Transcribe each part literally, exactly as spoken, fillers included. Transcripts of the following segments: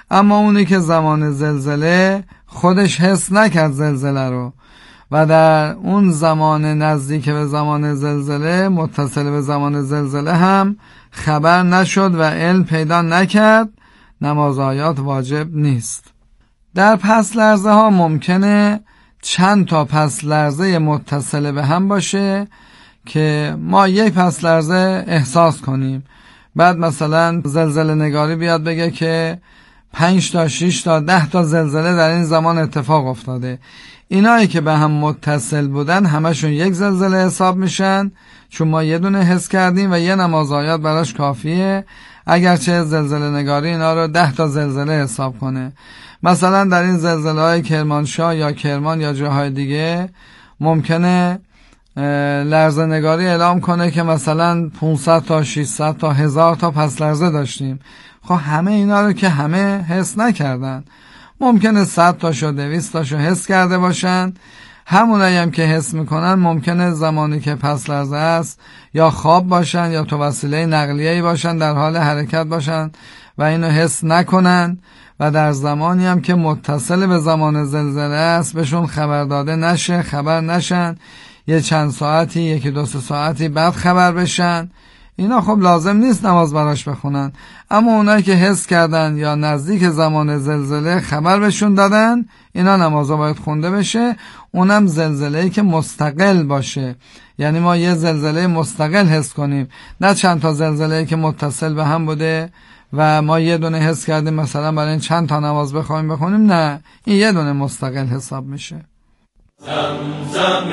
اما اونی که زمان زلزله خودش حس نکرد زلزله رو و در اون زمان نزدیک به زمان زلزله، متصل به زمان زلزله هم خبر نشد و علم پیدا نکرد، نماز آیات واجب نیست. در پس لرزه ها ممکنه چند تا پس لرزه متصل به هم باشه که ما یک پس لرزه احساس کنیم، بعد مثلا زلزله نگاری بیاد بگه که پنج تا شش تا ده تا زلزله در این زمان اتفاق افتاده. اینایی که به هم متصل بودن همشون یک زلزله حساب میشن، چون ما یه دونه حس کردیم و یه نماز آیات براش کافیه، اگرچه زلزله نگاری اینا رو ده تا زلزله حساب کنه. مثلا در این زلزله های کرمانشاه یا کرمان یا جاهای دیگه ممکنه لرزه نگاری اعلام کنه که مثلا پانصد تا ششصد تا هزار تا پس لرزه داشتیم. خب همه اینا رو که همه حس نکردن، ممکنه صد تاشو دویست تاشو حس کرده باشن. همونایی هم که حس میکنن ممکنه زمانی که پس لرزه است یا خواب باشن یا تو وسیله نقلیه‌ای باشن، در حال حرکت باشن و اینو حس نکنن، و در زمانی هم که متصل به زمان زلزله است بهشون خبر داده نشه، خبر نشن، یه چند ساعتی یکی دو سه ساعتی بعد خبر بشن. اینا خب لازم نیست نماز براش بخونن. اما اونایی که حس کردن یا نزدیک زمان زلزله خبر بهشون دادن، اینا نمازا باید خونده بشه. اونم زلزله‌ای که مستقل باشه، یعنی ما یه زلزله مستقل حس کنیم، نه چند تا زلزله‌ای که متصل به هم بوده و ما یه دونه حس کردیم مثلا برای این چند تا نماز بخوایم بخونیم. نه، این یه دونه مستقل حساب میشه. زمزم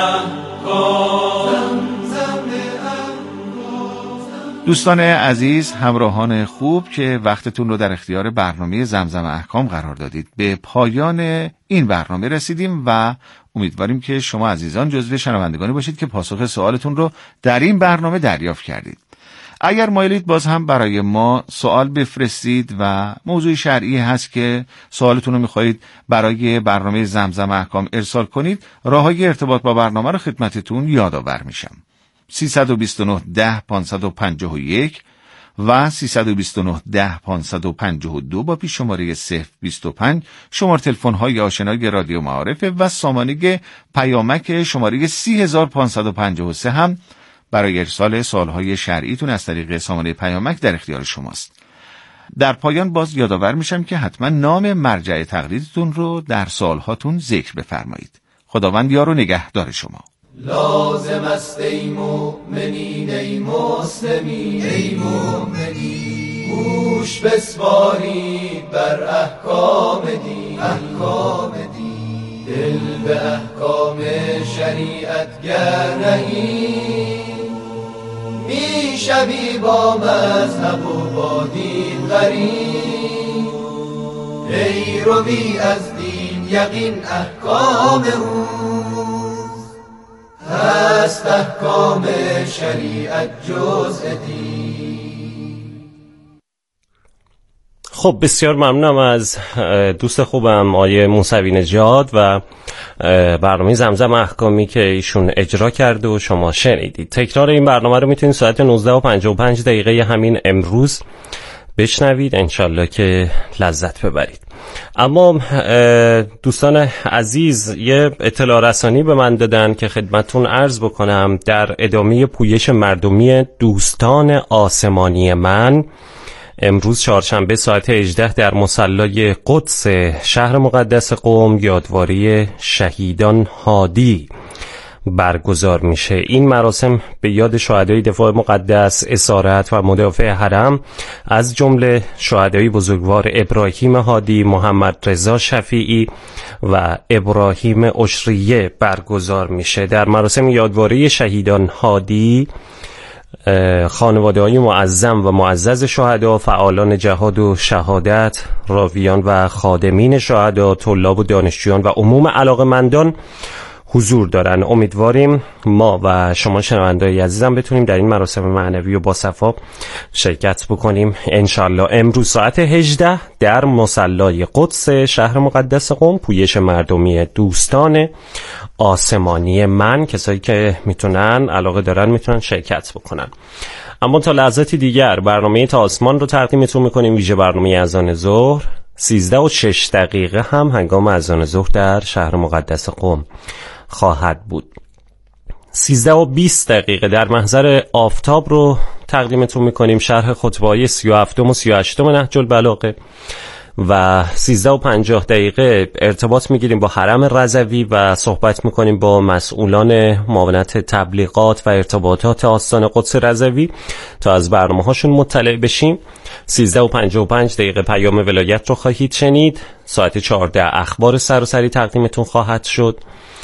احکام. دوستان عزیز، همراهان خوب که وقتتون رو در اختیار برنامه زمزم احکام قرار دادید، به پایان این برنامه رسیدیم و امیدواریم که شما عزیزان جزو شنوندگانی باشید که پاسخ سوالتون رو در این برنامه دریافت کردید. اگر مایلید باز هم برای ما سوال بفرستید و موضوع شرعی هست که سوالتون رو میخواهید برای برنامه زمزم احکام ارسال کنید، راههای ارتباط با برنامه رو خدمتتون یادآور میشم. سیصد و بیست و نه ده پانصد و پنجاه و یک و سیصد و بیست و نه ده پانصد و پنجاه و دو با پیش شماره صفر بیست و پنج شماره تلفن های آشنای رادیو معارف و سامانه پیامک شماره سی هزار پانصد و پنجاه و سه هم برای ارسال سوالهای شرعیتون از طریق سامانه پیامک در اختیار شماست. در پایان باز یادآور میشم که حتما نام مرجع تقلیدتون رو در سوالهاتون ذکر بفرمایید. خداوند یار و نگهدار شما. لازم است ای مؤمنین ای مسلمین ای مؤمنین، گوش بسپارید بر احکام دین احکام دین، دل به احکام شریعت گر نهید، می شوی با مذهب و با دین غریب، ای روی از دین یقین احکام او هست، احکام شریعت جزء دین. خب بسیار ممنونم از دوست خوبم آیه موسوی نژاد و برنامه زمزم احکامی که ایشون اجرا کرد و شما شنیدید. تکرار این برنامه رو میتونید ساعت نوزده و پنجاه و پنج دقیقه همین امروز بشنوید، انشالله که لذت ببرید. اما دوستان عزیز یه اطلاع رسانی به من دادن که خدمتون عرض بکنم. در ادامه پویش مردمی دوستان آسمانی من، امروز چهارشنبه ساعت هجده در مصلی قدس شهر مقدس قم یادواری شهیدان هادی برگزار میشه. این مراسم به یاد شهدای دفاع مقدس، اسارت و مدافع حرم از جمله شهدای بزرگوار ابراهیم هادی، محمد رضا شفیعی و ابراهیم اشریه برگزار میشه. در مراسم یادواری شهیدان هادی خانواده های معظم و معزز شهدا، فعالان جهاد و شهادت، راویان و خادمین شهدا، طلاب و دانشجویان و عموم علاقه‌مندان حضور دارن. امیدواریم ما و شما شنونده‌های عزیزم بتونیم در این مراسم معنوی و با صفا شرکت بکنیم انشالله. امروز ساعت هجده در مصلی قدس شهر مقدس قم پویش مردمی دوستان آسمانی من، کسایی که میتونن علاقه دارن میتونن شرکت بکنن. اما تا لحظاتی دیگر برنامه تا آسمان رو تقدیمتون میکنیم، ویژه برنامه اذان ظهر سیزده و شش دقیقه هم هنگام اذان ظهر در شهر مقدس قم خواهد بود. سیزده و بیست دقیقه در محضر آفتاب رو تقدیمتون میکنیم، شرح خطبه‌های سی و هفتم و سی و هشتم نهج البلاغه. و سیزده و پنجاه دقیقه ارتباط میگیریم با حرم رضوی و صحبت میکنیم با مسئولان معاونت تبلیغات و ارتباطات آستان قدس رضوی تا از برنامه هاشون مطلع بشیم. سیزده و پنجاه و پنج دقیقه پیام ولایت رو خواهید شنید. ساعت چهارده اخبار سراسری تقدیمتون خواهد شد.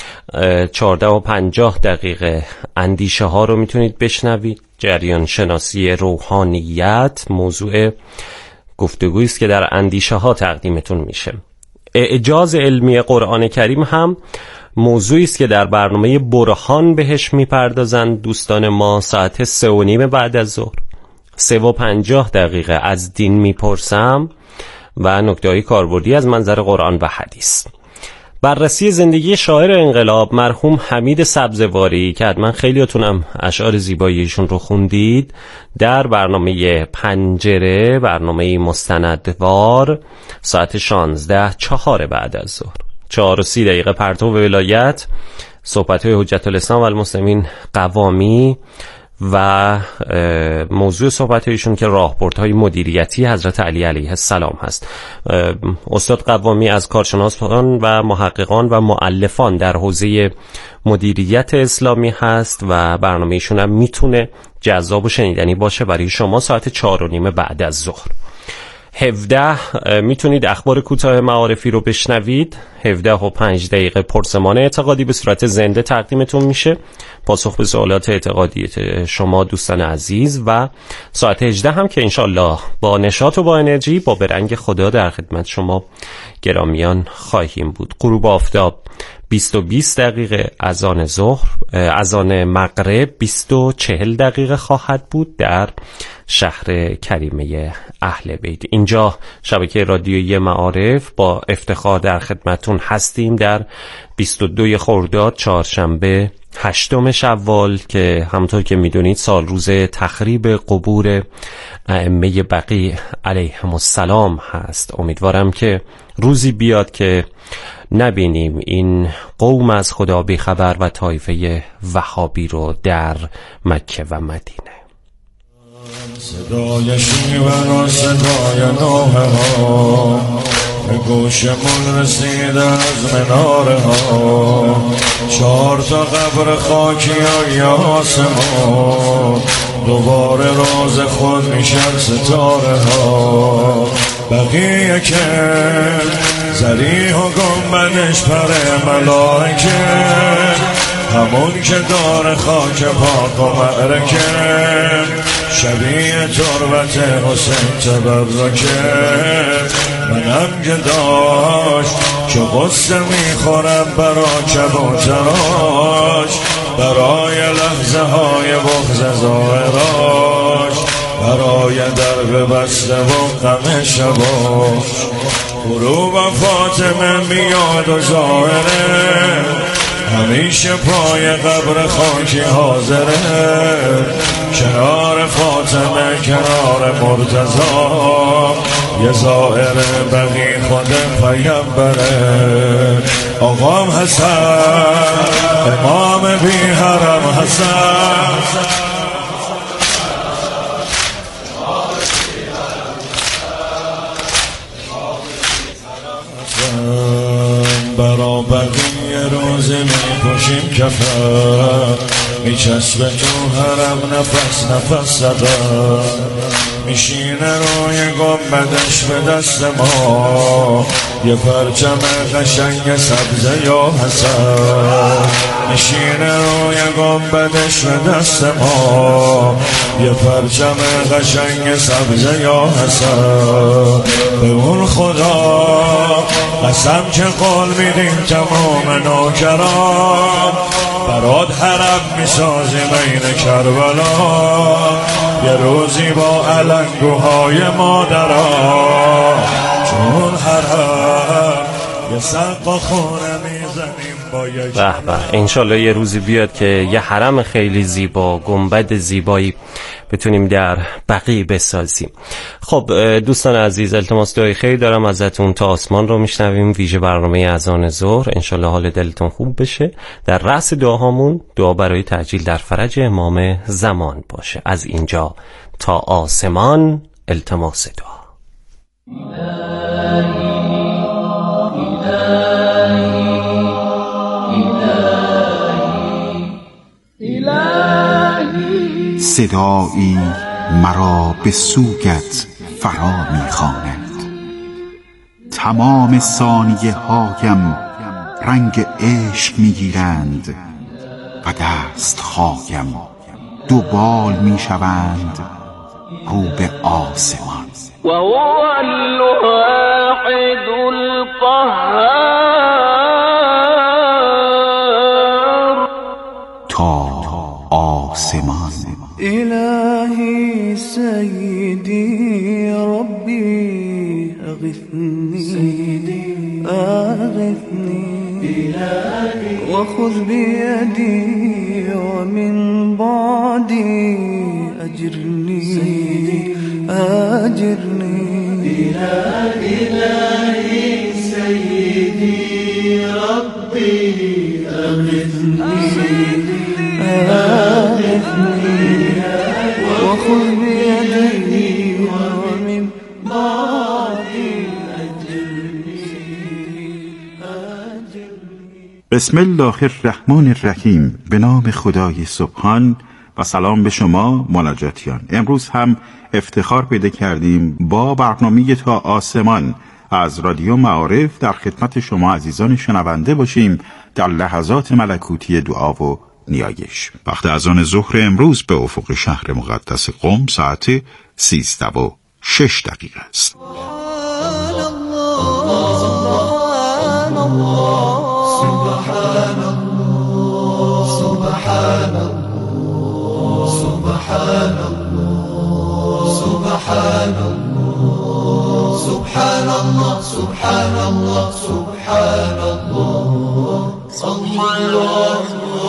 چهارده و پنجاه دقیقه اندیشه ها رو میتونید بشنوید. جریان شناسی روحانیت موضوع گفتگویی است که در اندیشه ها تقدیمتون میشه. اعجاز علمی قرآن کریم هم موضوعی است که در برنامه برهان بهش میپردازند دوستان ما. ساعت سه و نیم بعد از ظهر. سه و پنجاه دقیقه از دین میپرسم و نکته‌های کاربردی از منظر قرآن و حدیث. بررسی زندگی شاعر انقلاب مرحوم حمید سبزواری که حتما خیلیاتونم اشعار زیباییشون رو خوندید، در برنامه پنجره، برنامه مستندوار، ساعت شانزده چهار بعد از ظهر. چهار و سی دقیقه پرتو ولایت، صحبت‌های حجت الاسلام و المسلمین قوامی و موضوع صحبت ایشون که راهبردهای مدیریتی حضرت علی علیه السلام هست. استاد قوامی از کارشناسان و محققان و مؤلفان در حوزه مدیریت اسلامی هست و برنامه ایشون هم میتونه جذاب و شنیدنی باشه برای شما. ساعت چهار و نیم بعد از ظهر. هفده میتونید اخبار کوتاه معارفی رو بشنوید. هفده و پنج دقیقه پرسمان اعتقادی به صورت زنده تقدیمتون میشه، پاسخ به سوالات اعتقادی شما دوستان عزیز. و ساعت هجده هم که انشالله با نشاط و با انرژی با برنگ خدا در خدمت شما گرامیان خواهیم بود. غروب آفتاب بیست و بیست دقیقه، اذان ظهر اذان مغرب بیست و چهل دقیقه خواهد بود در شهر کریمه اهل بیت. اینجا شبکه رادیویی معارف با افتخار در خدمتون هستیم در بیست و دو خرداد چهارشنبه هشتم شوال که همونطور که میدونید سال روز تخریب قبور ائمه بقیع علیهم السلام هست. امیدوارم که روزی بیاد که نبینیم این قوم از خدا بیخبر و طایفه وهابی رو در مکه و مدینه. صدای شیون و صدای نوحه ها به گوشمون رسید از مناره ها، چهار تا قبر خاکی های آسمان دوباره راز خود میشن ستاره ها. بقیه که زریح و گنبدش پر ملائکه، همون که داره خاک پاک و معرکه، شبیه تربت حسین تبرکه. منم که داشت که غصه میخورم برا کبوتراش، برای لحظه های بغض ظاهراش، برای درب بسته و غم شباش. غروب فاطمه میاد و ظاهره، همیشه پای قبر خاکی حاضره، کنار فاطمه کنار مرتضی، یه ظاهر بقی خود پیغمبره. آقام حسن امام بی حرم حسن، برا بقیه روز می پوشیم کفن، می چسبه تو حرم نفس نفس زدن، میشینه روی گنبدش به دست ما، یه پرچم قشنگ سبزه یا حسن. میشینه روی گنبدش به دست ما، یه پرچم قشنگ سبزه یا حسن. به اون خدا قسم که قول میدیم تمام نوکران، برات حرم میسازیم این کربلا، یه روزی با علنگوهای مادران، چون حرم یه سقا خونه میزنیم. به به، انشالله یه روزی بیاد که یه حرم خیلی زیبا، گنبد زیبایی بتونیم در بقیع بسازیم. خب دوستان عزیز، التماس دعای خیر دارم ازتون. تا آسمان رو میشنویم، ویژه برنامه اذان ظهر. انشالله حال دلتون خوب بشه. در رأس دعاهامون دعا برای تعجیل در فرج امام زمان باشه. از اینجا تا آسمان التماس دعا. صدایی مرا به سوگت فرا می‌خواند، تمام ثانیه هایم رنگ عشق می‌گیرند و دست هایم دوبال می‌شوند رو به آسمان. و هو الواحد القهار. تا آسمان. إلهي سيدي ربي أغثني سيدي أغثني وخذ بيدي ومن بعدي أجرني سيدي أجرني. إلهي سيدي ربي أغثني أغثني وخذ بيدي ومن بعدي أجرني أجرني. بسم الله الرحمن الرحیم. به نام خدای سبحان و سلام به شما مناجاتیان. امروز هم افتخار پیدا کردیم با برنامه تا آسمان از رادیو معارف در خدمت شما عزیزان شنونده باشیم در لحظات ملکوتی دعا و نیایش. وقت اذان ظهر امروز به افق شهر مقدس قم ساعت سیزده و شش دقیقه است. سبحان الله سبحان الله سبحان الله سبحان الله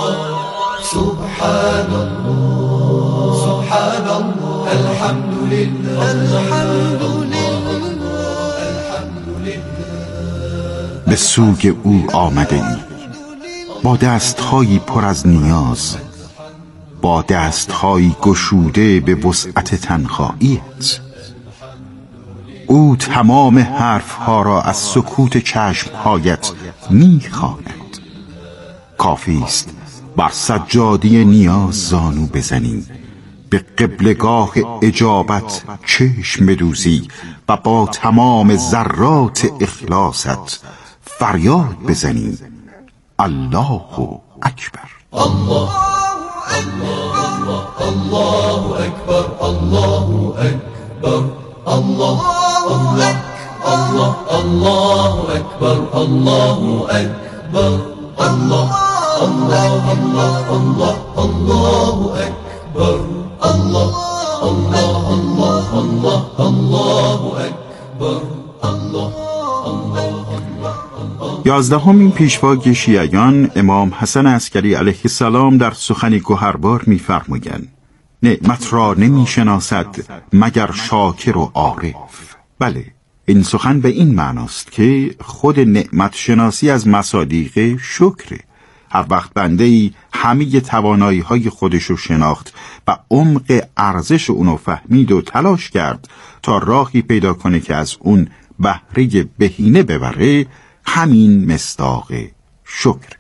سبحان الله سبحان الله الحمد لله الحمد لله الحمد لله. به سوی او آمده ای با دستهایی پر از نیاز، با دستهایی گشوده به وسعت تنهاییت. او تمام حرفها را از سکوت چشمهایت میخواند. کافی است بر سجادی نیاز زانو بزنی، به قبلگاه اجابت چشم بدوزی و با تمام ذرات اخلاصت فریاد بزنی الله اکبر. الله الله الله اکبر الله اکبر الله الله الله الله اکبر الله اکبر الله الله الله الله الله اکبر الله الله الله الله الله اکبر الله الله. یازدهمین پیشوا شیعیان امام حسن عسکری علیه السلام در سخنی گوهربار می‌فرمایند نعمت را نمی‌شناسد مگر شاکر و عارف. بله، این سخن به این معناست که خود نعمت شناسی از مصادیق شکره. هر وقت بنده‌ای همه توانایی‌های خودش رو شناخت و عمق ارزش اونو فهمید و تلاش کرد تا راهی پیدا کنه که از اون بهره بهینه ببره، همین مصداق شکر.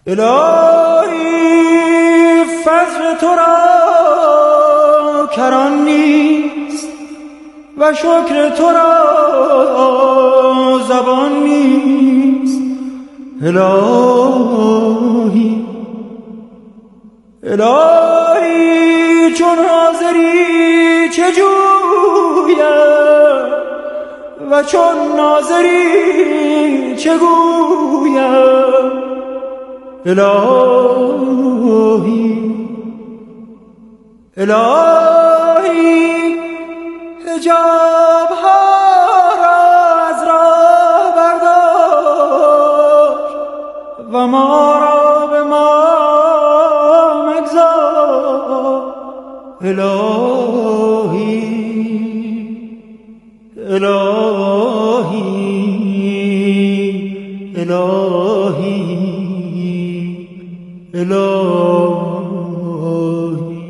الهی فضل تو را کران نیست و شکر تو را زبان نیست. الهی الهی چون حاضری چه جویم و چون ناظری چه گویم. الهی الهی حجاب ها را از راه بردار و ما را الهی الهی الهی الهی.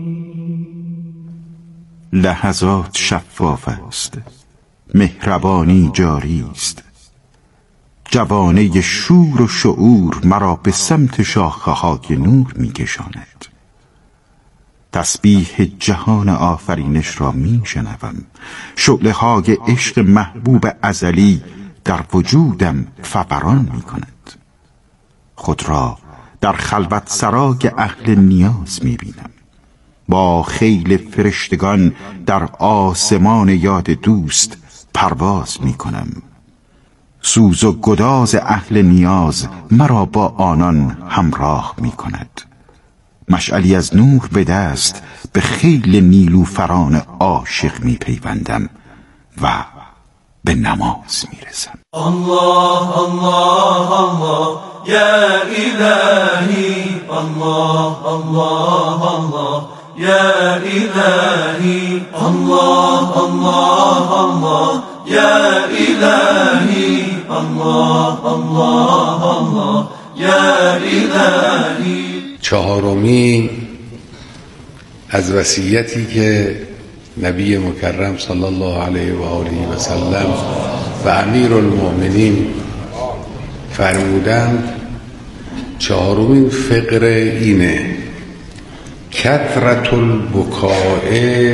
لحظات شفاف است، مهربانی جاری است، جوانه شور و شعور مرا به سمت شاخه های نور می کشاند. تسبیح جهان آفرینش را می شنوم، شعله های عشق محبوب ازلی در وجودم فوران می کند. خود را در خلوت سرای اهل نیاز می بینم، با خیل فرشتگان در آسمان یاد دوست پرواز می کنم. سوز و گداز اهل نیاز مرا با آنان همراه می کند. مشعلی از نور به دست به خیل نیلوفران عاشق می پیوندم و به نماز می رسم. الله الله الله یا الهی، الله الله الله یا الهی، الله الله الله یا الهی، الله الله الله یا الهی. چهارمی از وصیتی که نبی مکرم صلی الله علیه و آله و سلم و امیر المؤمنین فرمودند، چهارمین فقره اینه: کثرت البکاء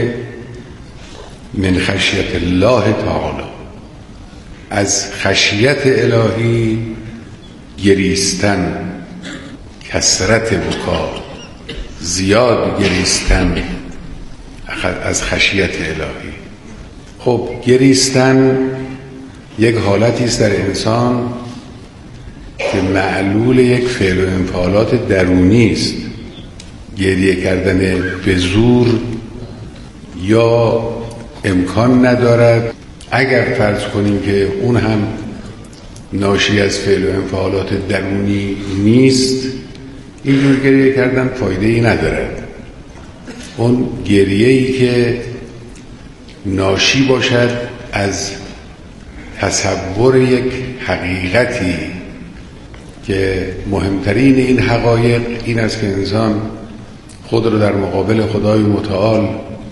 من خشیت الله تعالی. از خشیت الهی گریستن، کثرت بکا، زیاد گریستن از خشیت الهی. خب گریستن یک حالتی است در انسان که معلول یک فعل و انفعالات درونی است. گریه کردن به زور یا امکان ندارد. اگر فرض کنیم که اون هم ناشی از فعل و انفعالات درونی نیست، اینجور گریه کردن فایده ای ندارد. اون گریه‌ای که ناشی باشد از تصور یک حقیقتی که مهمترین این حقایق این است که انسان خود را در مقابل خدای متعال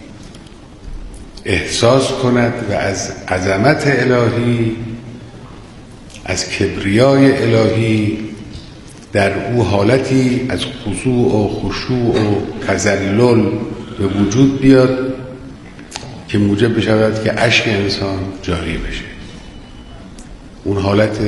احساس کند و از عظمت الهی، از کبریای الهی در او حالتی از خضوع و خشوع و تذلل به وجود بیاد که موجب بشود که اشک انسان جاری بشه. اون حالت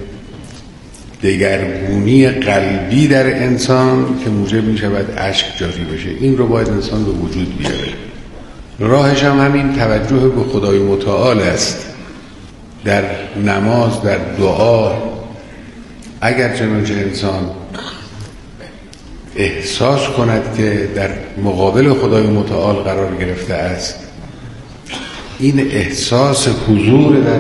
دگرگونی قلبی در انسان که موجب می شود اشک جاری بشه، این رو باید انسان به وجود بیاره. راهش هم همین توجه به خدای متعال است. در نماز، در دعا، اگر چنانچه انسان احساس کند که در مقابل خدای متعال قرار گرفته است، این احساس حضور در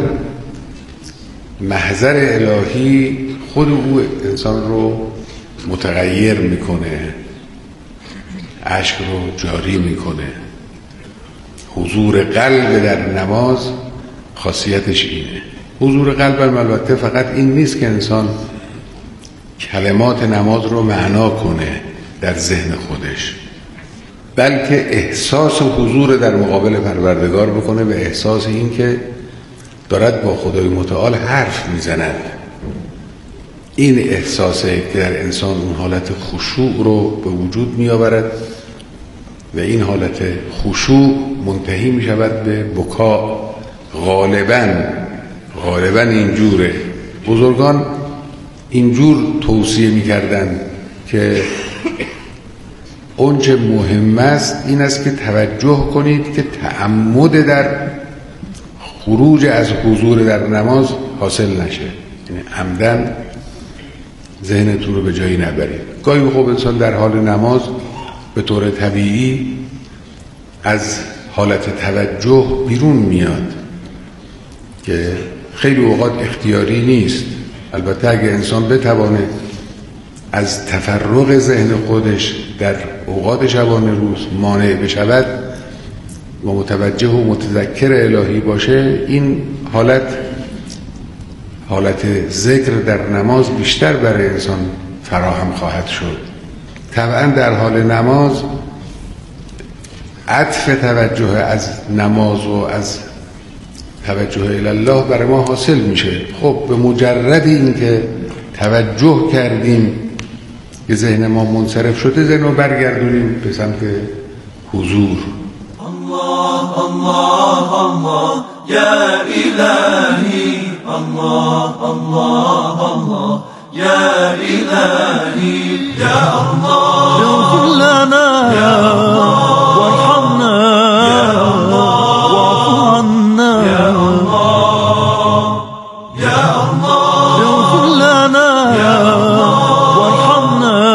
محضر الهی خود او انسان رو متغیر میکنه، اشک رو جاری میکنه. حضور قلب در نماز خاصیتش اینه. حضور قلب البته فقط این نیست که انسان کلمات نماز رو معنا کنه در ذهن خودش، بلکه احساس حضور در مقابل پروردگار بکنه و احساس این که دارد با خدای متعال حرف میزند. این احساسه که در انسان اون حالت خشوع رو به وجود می آورد و این حالت خشوع منتهی می شود به بکا. غالباً غالباً اینجوره. بزرگان اینجور توصیه می کردن که اونچه مهم است این است که توجه کنید که تعمد در خروج از حضور در نماز حاصل نشه، یعنی عمدن ذهنتون رو به جایی نبرید. گاهی خوب انسان در حال نماز به طور طبیعی از حالت توجه بیرون میاد که خیلی اوقات اختیاری نیست. البته اگه انسان بتوانه از تفرغ ذهن خودش در اوقات شبانه روز مانع بشود و متوجه و متذکر الهی باشه، این حالت حالت ذکر در نماز بیشتر برای انسان فراهم خواهد شد. طبعا در حال نماز عطف توجه از نماز و از توجه الله برای ما حاصل میشه. خب به مجرد این که توجه کردیم که ذهن ما منصرف شده، ذهن رو برگردونیم به سمت حضور. الله الله الله یا الهی، الله الله الله یا الهی، یا الله اغفر لنا وارحمنا واعف عنا یا الله، یا الله اغفر لنا وارحمنا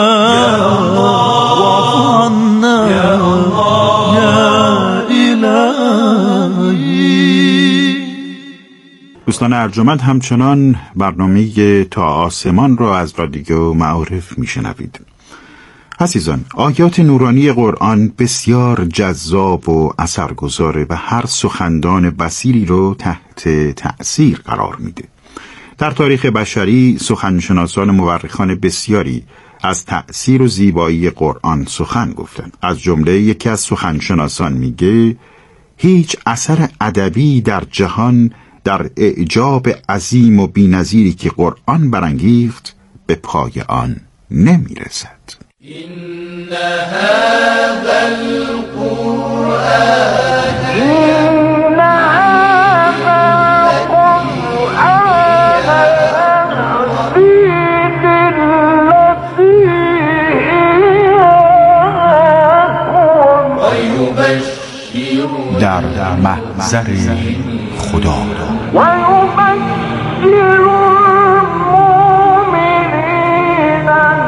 واعف عنا یا دوستان ارجمند، همچنان برنامه تا آسمان را از رادیو معارف میشنوید. عزیزان، آیات نورانی قرآن بسیار جذاب و اثرگذاره و هر سخندان بصیری رو تحت تأثیر قرار میده. در تاریخ بشری سخنشناسان مورخان بسیاری از تأثیر و زیبایی قرآن سخن گفتن. از جمله یکی از سخنشناسان میگه هیچ اثر ادبی در جهان در اعجاب عظیم و بی‌نظیری که قرآن برانگیخت به پای آن نمیرسد. این هذا القرآن در محضر خدا و یبشر المؤمنین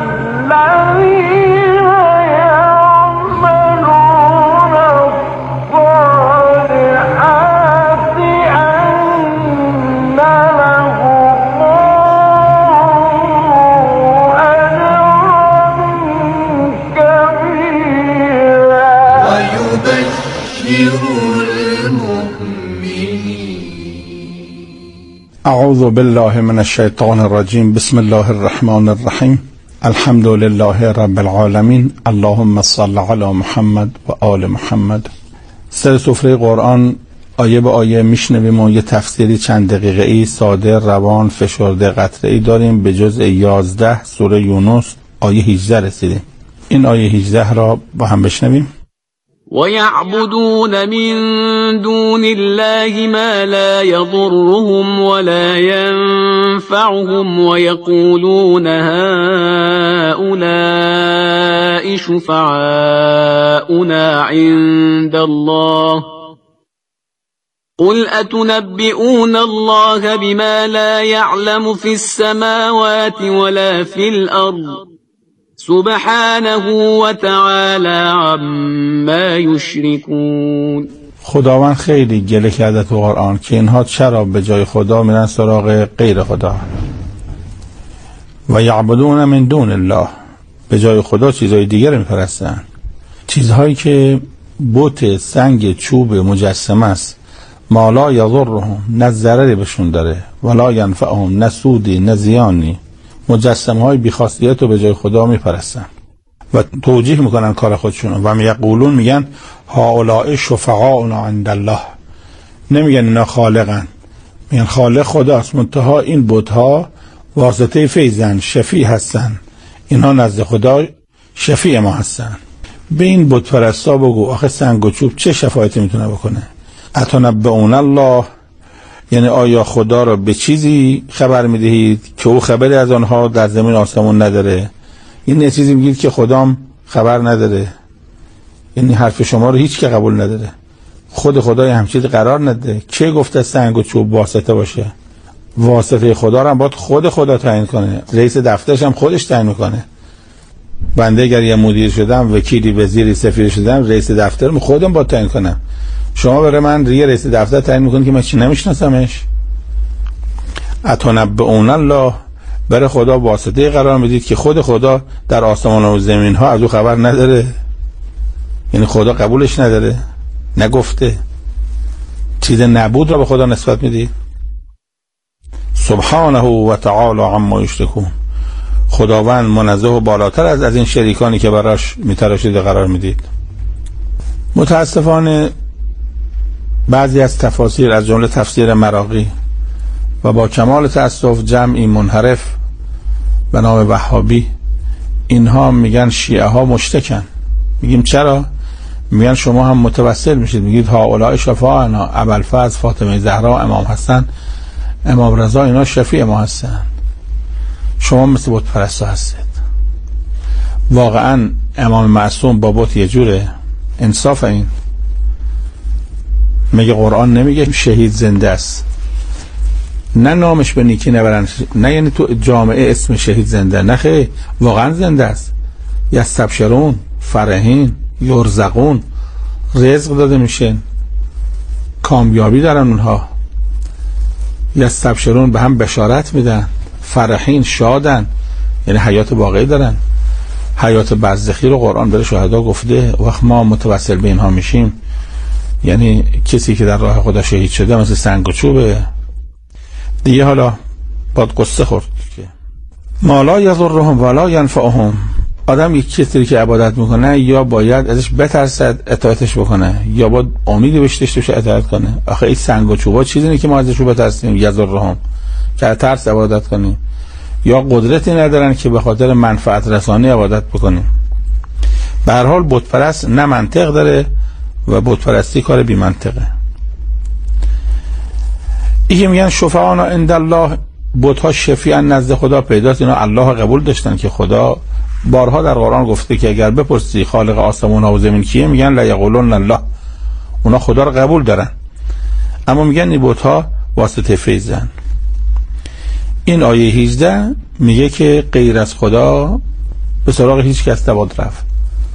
الذین یعملون الصالحات ان لهم اجرا کبیرا و یبشر اعوذ بالله من الشیطان الرجیم. بسم الله الرحمن الرحیم. الحمد لله رب العالمین. اللهم صل علی محمد و آل محمد. سر سفره قرآن آیه به آیه میشنویم و یه تفسیری چند دقیقه ای ساده، روان، فشرده، قطره ای داریم. به جزء یازده سوره یونس آیه هجده رسیدیم. این آیه هجده را با هم بشنویم. وَيَعْبُدُونَ مِن دُونِ اللَّهِ مَا لَا يَضُرُّهُمْ وَلَا يَنفَعُهُمْ وَيَقُولُونَ هَؤُلَاءِ شُفَعَاؤُنَا عِندَ اللَّهِ قُلْ أَتُنَبِّئُونَ اللَّهَ بِمَا لَا يَعْلَمُ فِي السَّمَاوَاتِ وَلَا فِي الْأَرْضِ سبحانه و تعالی عما یشرکون. خداوند خیلی گله کرده تو قرآن که اینها چرا به جای خدا میرن سراغ غیر خدا. و یعبدون من دون الله، به جای خدا چیزهای دیگر میپرستن، چیزهایی که بت، سنگ، چوب، مجسمه است. ما لا یضرهم، نه ضرری بهشون داره، ولا ینفعهم، نه سودی نه زیانی. مجسمه های بیخاصیت رو به جای خدا میپرستن و توجیه میکنن کار خودشون و میقولون، میگن هؤلاء شفعاؤنا عند الله. نمیگن اینا خالقن، میگن خالق خداست، منتها این بت‌ها واسطه فیضن، شفیع هستن، اینها نزد خدا شفیع ما هستن. به این بت پرستا بگو آخه سنگ و چوب چه شفاعتی میتونه بکنه؟ اتنبئون الله، یعنی آیا خدا را به چیزی خبر میدهید که او خبری از آنها در زمین آسمون نداره؟ این چیزی میگید که خدام خبر نداره؟ یعنی حرف شما رو هیچ که قبول نداره. خود خدای همچیزی قرار نده. که گفته سنگ و چوب واسطه باشه؟ واسطه خدا رو هم باید خود خدا تعیین کنه. رئیس دفترش هم خودش تعیین میکنه. بنده اگر یه مدیر شدم، وکیلی، وزیری، سفیر شدم، رئیس دفترم خودم باید تعیین کنم. شما برای من یه رئیس دفتر تعیین میکنید که من چی نمیشناسمش؟ اتنبئون الله، برای خدا واسطه قرار میدید که خود خدا در آسمان و زمین ها از او خبر نداره، یعنی خدا قبولش نداره، نگفته، چیز نبود را به خدا نسبت میدید. سبحانه و تعالی عما یشرکون، خداوند منزه و بالاتر از از این شریکانی که براش میتراشید قرار میدید. متاسفانه بعضی از تفاسیر از جمله تفسیر مراغی و با کمال تأسف جمعی منحرف به نام وهابی، اینها میگن شیعه ها مشتکن. میگیم چرا؟ میگن شما هم متوسل میشید، میگید هؤلاء شفاعنا، ابوالفضل، فاطمه زهرا، امام حسن، امام رضا، اینا شفیع ما هستن، شما مثل بت پرستا هستید. واقعا امام معصوم با بت یه جوره؟ انصاف این؟ میگه قرآن نمیگه شهید زنده است، نه نامش به نیکی نبرن، نه یعنی تو جامعه اسم شهید زنده، نه خیلی واقعا زنده است. یستبشرون، فرحین، یرزقون، رزق داده میشه، کامیابی دارن اونها. یستبشرون به هم بشارت میدن، فرحین شادن، یعنی حیات باقی دارن. حیات برزخی رو قرآن برای شهدا گفته. وقت ما متوسل به اینها میشیم، یعنی کسی که در راه خدا شهید شده مثل سنگ و چوبه دیگه. حالا باید قصه خورد که ما لا یضرهم ولا ینفعهم. آدم یک کسی که عبادت میکنه یا باید ازش بترسد اطاعتش بکنه، یا باید امیدی بهش داشته باشه اطاعت کنه. آخه این سنگ و چوبا چیزی نیست که ما ازش بترسیم، یضرهم که ترس عبادت کنیم، یا قدرتی ندارن که به خاطر منفعت رسانی عبادت بکنیم. به هر حال بت پرست نه منطق داره و بت پرستی کار بی منطقه. این میگن شفاعانا عند الله، بت ها شفیعن نزد خدا پیداست. اینا الله قبول داشتن که خدا بارها در قرآن گفته که اگر بپرسی خالق آسمان ها و زمین کیه، میگن لا یقولون الله، اونا خدا رو قبول دارن. اما میگن این بت ها واسطه فیضن. این آیه هجده میگه که غیر از خدا به سراغ هیچ کس نباید رفت.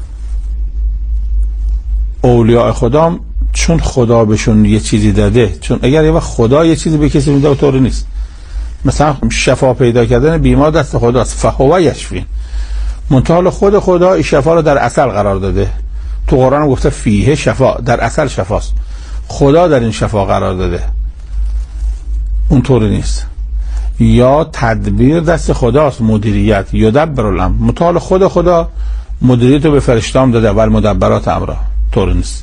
اولیاء خدا چون خدا بهشون یه چیزی داده، چون اگر یه وقت خدا یه چیزی به کسی میده طوری نیست. مثلا شفا پیدا کردن بیمار دست خداست، فهو یشفی، منتها خود خدا این شفا رو در عسل قرار داده. تو قرآن گفته فیه شفا، در عسل شفاست، خدا در این شفا قرار داده، اون طوری نیست. یا تدبیر دست خداست، مدیریت، یدبر الامر، منتها خود خدا مدیریت رو به فرشتام داده، اول مدبرات امرا، طوری نیست.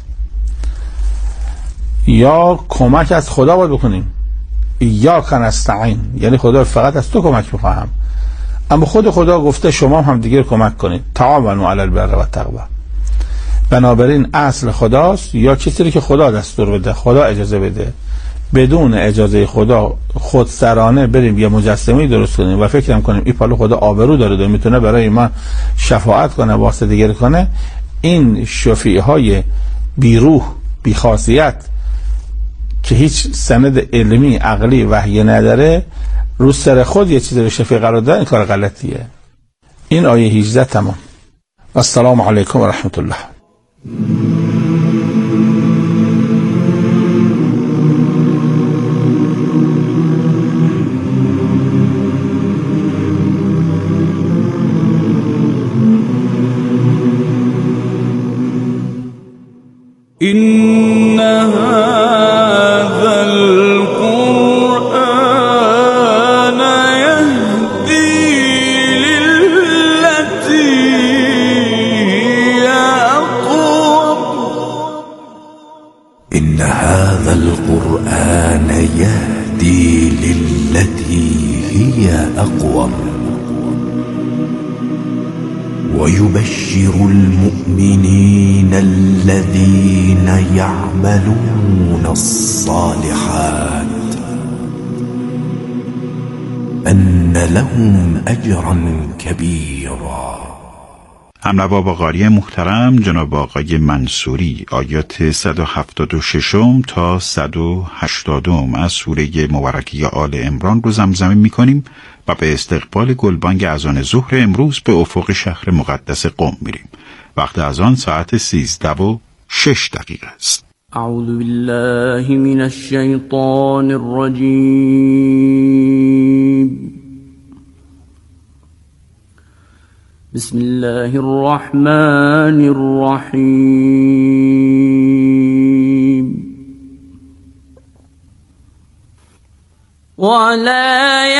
یا کمک از خدا باید بکنیم، یا کنستعین، یعنی خدا فقط از تو کمک میخواهم، اما خود خدا گفته شما هم دیگر کمک کنید، تعاونوا علی البر و التقوی. بنابراین اصل خداست، یا کسی که خدا دستور بده، خدا اجازه بده. بدون اجازه خدا خودسرانه بریم یه مجسمه درست کنیم و فکر کنیم این پالو خدا آبرو داره و میتونه برای ما شفاعت کنه، واسطه دیگری کنه، این شفیع های بیروح بیخاصیت که هیچ سند علمی عقلی وحی نداره، رو سر خود یه چیز به شفیع قرار دادن، این کار غلطیه. این آیه هجده تمام. السلام علیکم و رحمت الله. إن هذا القرآن يهدي للتي هي أقوم. إن هذا القرآن يهدي للتي هي أقوم ويبشر المؤمنين الذين يعملون الصالحات أن لهم أجرا كبيرا. همنوا با قاری محترم جناب آقای منصوری آیات صد و هفتاد و شش تا صد و هشتاد از سوره مبارکه آل عمران رو زمزمه می کنیم و به استقبال گلبانگ اذان ظهر امروز به افق شهر مقدس قم میریم. وقت اذان ساعت سیزده و شش دقیقه است. اعوذ بالله من الشیطان الرجیم. بسم الله الرحمن الرحيم ولا